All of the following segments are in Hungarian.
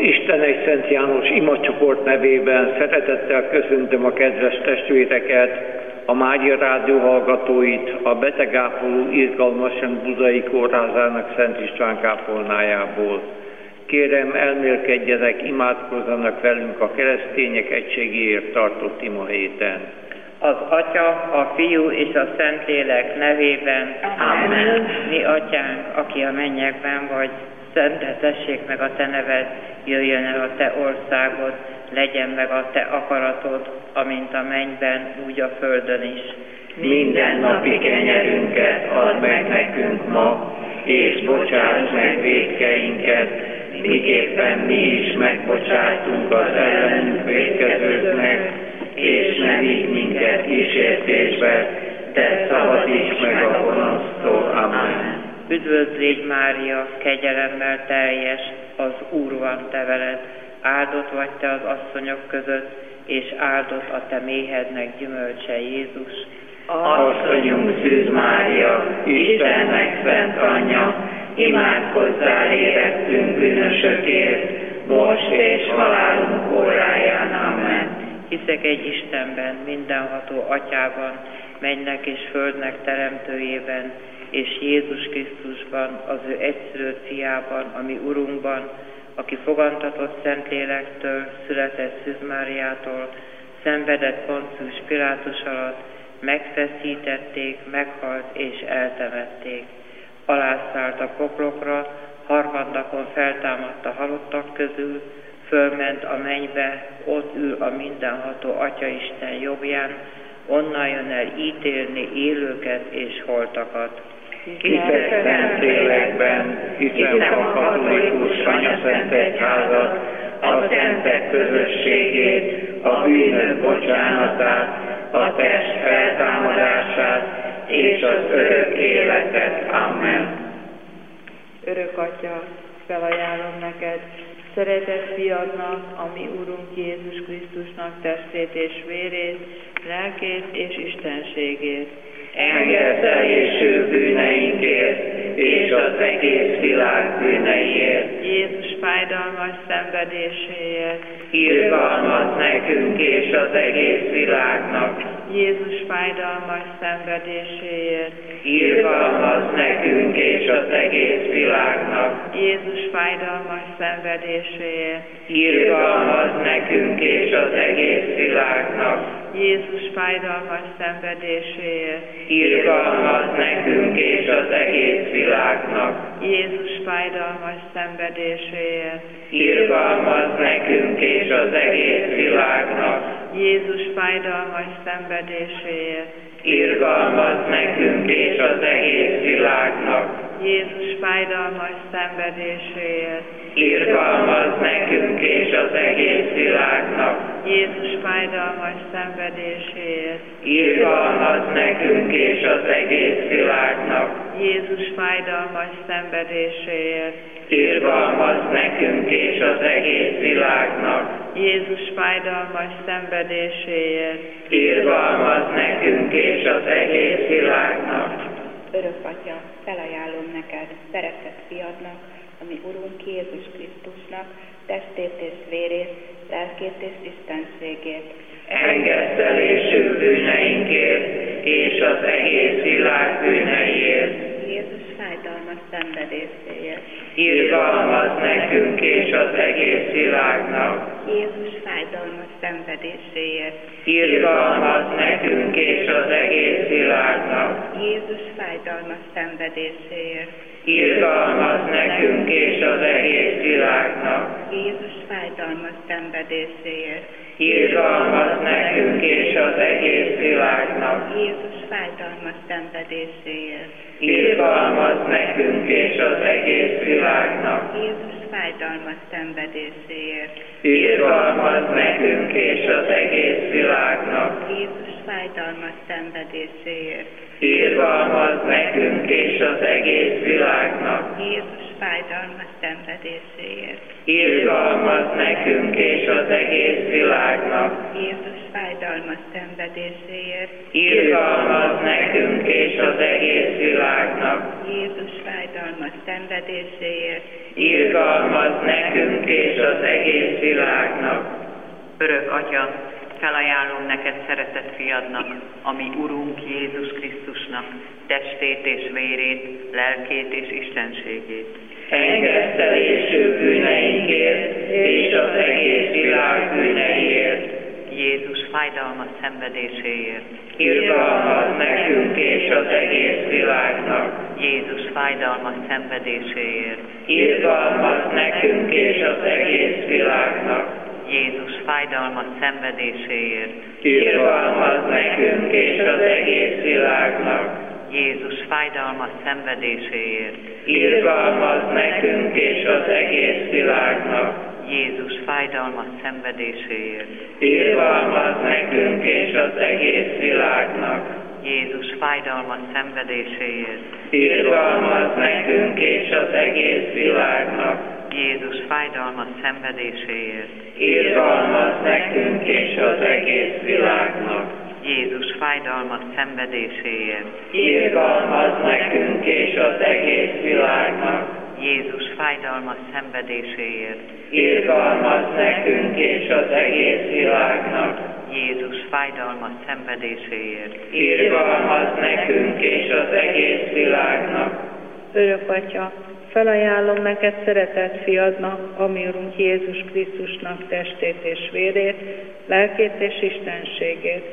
Isten egy Szent János imacsoport nevében szeretettel köszöntöm a kedves testvéreket, a Mária Rádió hallgatóit, a betegápoló Irgalmasan Budai Kórházának Szent István kápolnájából. Kérem, elmélkedjenek, imádkozzanak velünk a keresztények egységéért tartott ima héten. Az Atya, a Fiú és a Szentlélek nevében. Amen. Mi Atyánk, aki a mennyekben vagy, szenteltessék meg a Te neved, jöjjön el a Te országod, legyen meg a Te akaratod, amint a mennyben, úgy a földön is. Minden napi kenyerünket add meg nekünk ma, és bocsáss meg vétkeinket, miképpen mi is megbocsátunk az ellenünk vétkezőknek, és ne vigy minket kísértésbe, de szabadíts meg a gonosztól. Amen. Üdvözl légy Mária, kegyelemmel teljes, az Úr van te veled, áldott vagy te az asszonyok között, és áldott a te méhednek gyümölcse Jézus. Asszonyunk Szűz Mária, Istennek szent anyja, imádkozzál érettünk bűnösökért, most és halálunk óráján. Amen. Hiszek egy Istenben, mindenható Atyában, mennynek és földnek teremtőjében, és Jézus Krisztusban, az ő egyszülött fiában, a mi Urunkban, aki fogantatott Szentlélektől, született Szűz Máriától, szenvedett Poncius Pilátus alatt, megfeszítették, meghalt és eltemették. Alászállt a poklokra, harmadnapon feltámadt a halottak közül, fölment a mennybe, ott ül a mindenható Atyaisten jobbján, onnan jön el ítélni élőket és holtakat. Hiszek Szentlélekben, hiszem a katolikus Anyaszent Egyházat, a szentek közösségét, a bűnök bocsánatát, a test feltámadását és az örök életet. Amen. Örök Atya, felajánlom neked, szeretett fiadnak, a mi Urunk Jézus Krisztusnak testét és vérét, lelkét és istenségét. Engedd el és ő bűneinkért, és az egész világ bűneiért. Jézus fájdalmas szenvedéséért. Irgalmaz nekünk és az egész világnak. Jézus fájdalmas szenvedéséért. Irgalmaz nekünk és az egész világnak. Jézus fájdalmas szenvedéséért. Irgalmaz nekünk és az egész világnak. Jézus fájdalmas szenvedéséért. Irgalmaz nekünk és az egész világnak. Jézus fájdalmas szenvedéséért. Irgalmaz nekünk és az egész világnak. Jézus fájdalmas szenvedéséért. Irgalmaz nekünk és az egész világnak. Jézus fájdalmas szenvedéséért. Irgalmaz nekünk és az egész világnak. Jézus fájdalmas szenvedéséért. Irgalmaz nekünk és az egész világnak. Jézus fájdalmas szenvedéséért. Irgalmaz nekünk és az egész világnak. Jézus fájdalmas szenvedéséért. Irgalmaz nekünk és az egész világnak. Örök Atya, felajánlom neked, szeretett fiadnak, a mi Urunk Jézus Krisztusnak, testét és vérét, lelkét és istenségét. Engedd el és ő bűneinkért, és az egész világ bűneiért. Jézus fájdalmas szenvedéséért. Irgalmaz nekünk és az egész világnak. Jézus fájdalmas szenvedéséért. Irgalmaz nekünk és az egész világnak. Jézus fájdalmas szenvedéséért. Irgalmaz nekünk és az egész világnak. Jézus fájdalmas szenvedéséért. Irgalmaz nekünk és az egész világnak. Jézus fájdalmas szenvedéséért. Irgalmaz nekünk és az egész világnak. Jézus fájdalmas szenvedéséért. Irgalmaz nekünk és az egész világnak. Jézus fájdalmas szenvedéséért. Irgalmaz nekünk és az egész világnak. Jézus fájdalmas szenvedéséért. Irgalmaz nekünk és az egész világnak. Jézus fájdalmas szenvedéséért. Irgalmaz nekünk és az egész világnak. Jézus fájdalmas szenvedéséért. Irgalmaz Irgalmaz nekünk és az egész világnak. Örök Atya, felajánlom neked szeretett fiadnak, ami Urunk Jézus Krisztusnak, testét és vérét, lelkét és istenségét. Engesztelésű bűneinkért és az egész világ bűneiért. Jézus fájdalmas szenvedéséért. Irgalmaz nekünk és az egész világnak. Jézus fájdalmas szenvedéséért. Irgalmaz nekünk és az egész világnak. Jézus fájdalmas szenvedéséért. Irgalmaz nekünk és az egész világnak. Jézus fájdalmas szenvedéséért. Irgalmaz nekünk és az egész világnak. Jézus fájdalmas szenvedéséért. Irgalmaz nekünk és az egész világnak. Jézus fájdalmas szenvedéséért. Irgalmaz nekünk és az egész világnak. Jézus fájdalmas szenvedéséért. Irgalmaz nekünk és az egész világnak. Jézus fájdalmas szenvedéséért. Irgalmaz nekünk és az egész világnak. Jézus fájdalmas szenvedéséért. Irgalmaz nekünk és az egész világnak. Jézus fájdalmas szenvedéséért. Irgalmaz nekünk és az egész világnak. Örök Atya, felajánlom neked szeretett fiadnak, ami Urunk Jézus Krisztusnak testét és vérét, lelkét és istenségét.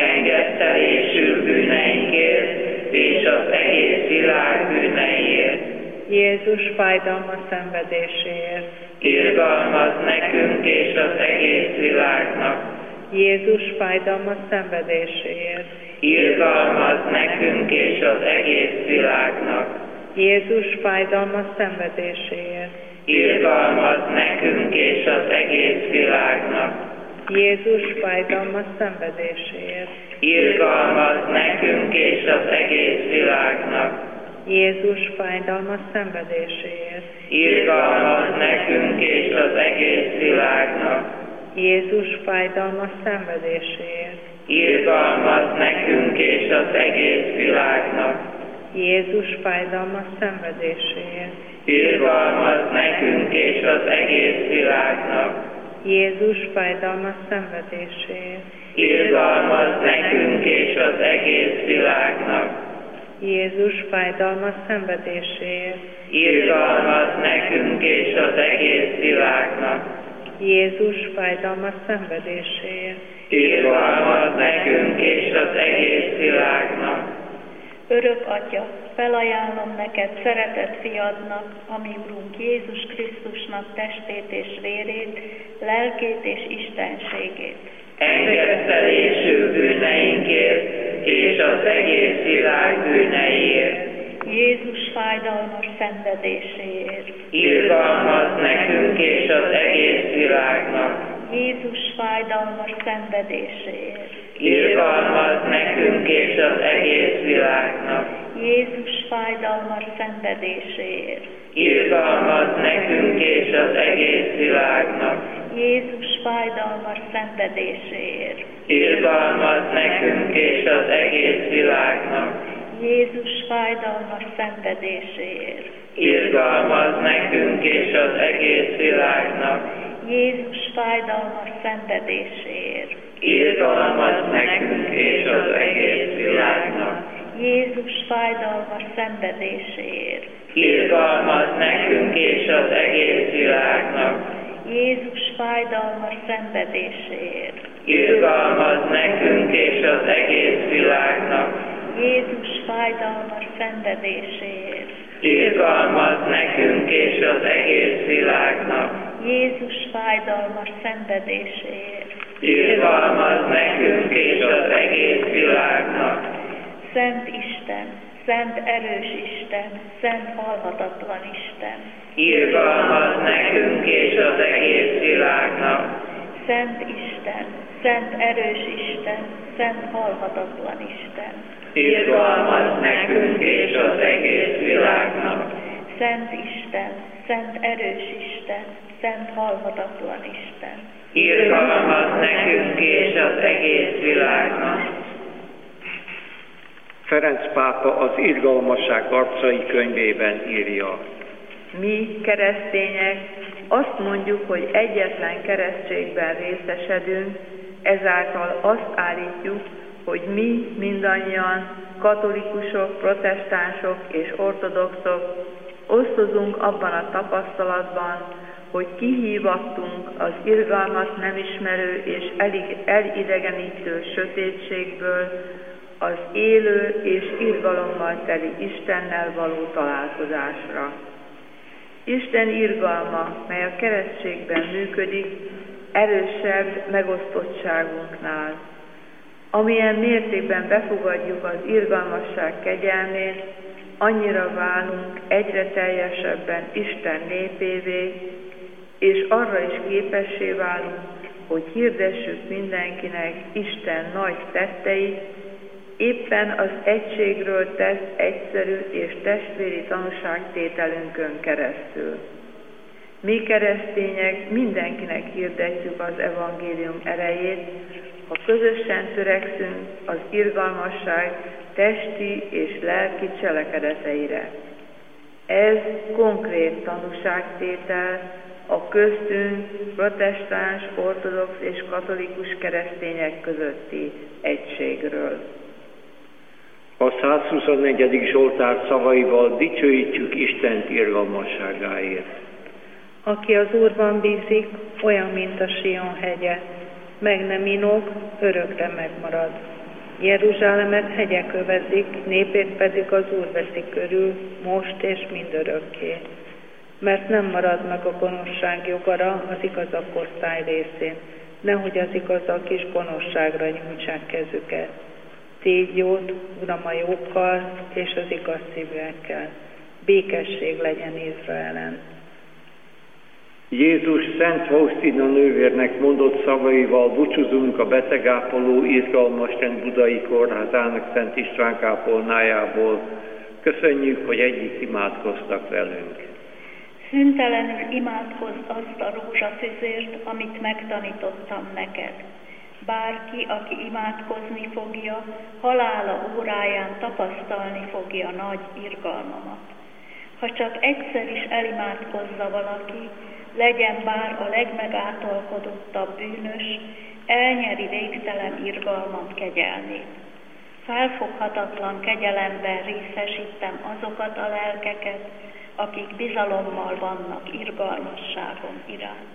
Engesztelésű bűneinkért és az egész világ bűneiért. Jézus fájdalmas szenvedéséért. Irgalmaz nekünk és az egész világnak. Jézus fájdalmas szenvedéséért. Irgalmaz nekünk és az egész világnak. Jézus fájdalmas szenvedéséért. Irgalmaz nekünk és az egész világnak. Jézus fájdalmas szenvedéséért. Irgalmaz nekünk és az egész világnak. Jézus fájdalmas szenvedéséért. Irgalmaz nekünk és az egész világnak. Jézus fájdalmas szenvedéséért. Irgalmaz nekünk és az egész világnak. Jézus fájdalmas szenvedéséért. Irgalmaz nekünk és az egész világnak. Jézus fájdalmas szenvedéséért. Irgalmaz nekünk és az egész világnak. Jézus fájdalmas szenvedéséért. Irgalmaz nekünk és az egész világnak. Jézus fájdalmas szenvedéséért. Irgalmaz nekünk és az egész világnak. Örök Atya, felajánlom neked szeretett fiadnak, ami Urunk Jézus Krisztusnak testét és vérét, lelkét és istenségét. Engesztelésű bűneinkért és az egész világ bűneiért. Jézus fájdalmas szenvedéséért. Irgalmaz nekünk és az egész világnak. Jézus fájdalmas szenvedéséért. Irgalmaz nekünk és az egész világnak. Jézus fájdalmas szenvedéséért. Irgalmaz nekünk és az egész világnak. Jézus fájdalmas szenvedéséért. Irgalmaz nekünk és az egész világnak. Jézus fájdalmas szenvedéséért. Irgalmaz nekünk és az egész világnak. Jézus fájdalmas szenvedéséért. Irgalmaz nekünk és az egész világnak. Jézus fájdalmas szenvedéséért. Irgalmaz nekünk és az egész világnak. Jézus fájdalmas szenvedéséért. Irgalmaz nekünk és az egész világnak. Jézus fájdalmas szenvedéséért. Irgalmaz nekünk és az egész világnak. Jézus fájdalmas szenvedéséért. Irgalmaz nekünk és az egész világnak. Szent Isten, szent erős Isten, szent halhatatlan Isten. Irgalmaz nekünk és az egész világnak. Szent Isten, szent erős Isten, szent halhatatlan Isten. Irgalmaz nekünk és az egész világnak. Szent Isten, szent erős Isten, szent halhatatlan Isten. Irgalmaz nekünk és az egész világnak. Ferenc pápa az Irgalmasság arcai könyvében írja. Mi, keresztények, Azt mondjuk, hogy egyetlen keresztségben részesedünk, ezáltal azt állítjuk, hogy mi mindannyian, katolikusok, protestánsok és ortodoxok osztozunk abban a tapasztalatban, hogy kihívattunk az irgalmat nem ismerő és elidegenítő sötétségből az élő és irgalommal teli Istennel való találkozásra. Isten irgalma, mely a keresztségben működik, erősebb megosztottságunknál. Amilyen mértékben befogadjuk az irgalmasság kegyelmét, annyira válunk egyre teljesebben Isten népévé, és arra is képessé válunk, hogy hirdessük mindenkinek Isten nagy tetteit, éppen az egységről tett egyszerű és testvéri tanúságtételünkön keresztül. Mi keresztények mindenkinek hirdetjük az evangélium erejét, ha közösen törekszünk az irgalmasság testi és lelki cselekedeteire. Ez konkrét tanúságtétel a köztünk protestáns, ortodox és katolikus keresztények közötti egységről. A 124. Zsoltár szavaival dicsőítjük Istent irgalmasságáért. Aki az Úrban bízik, olyan, mint a Sion hegye, meg nem inog, örökre megmarad. Jeruzsálemet hegyek övezik, népét pedig az Úr veszi körül, most és mindörökké. Mert nem marad meg a gonoszság jogara az igazak osztály részén, nehogy az igazak is gonoszságra nyújtsák kezüket. Tégy jót, Uram, a jókkal és az igaz szívűekkel. Békesség legyen Izraelen. Jézus Szent Faustina nővérnek mondott szavaival búcsúzunk a betegápoló Izgalmasrend Budai Kórházának Szent István kápolnájából. Köszönjük, hogy együtt imádkoztak velünk. Szüntelenül imádkozz azt a rózsafüzért, amit megtanítottam neked. Bárki, aki imádkozni fogja, halála óráján tapasztalni fogja nagy irgalmamat. Ha csak egyszer is elimádkozza valaki, legyen bár a legmegátolkodottabb bűnös, elnyeri végtelen irgalmam kegyelmét. Felfoghatatlan kegyelemben részesítem azokat a lelkeket, akik bizalommal vannak irgalmasságom iránt.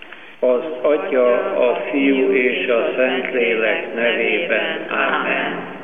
Az Atya, a Fiú és a Szentlélek nevében. Amen.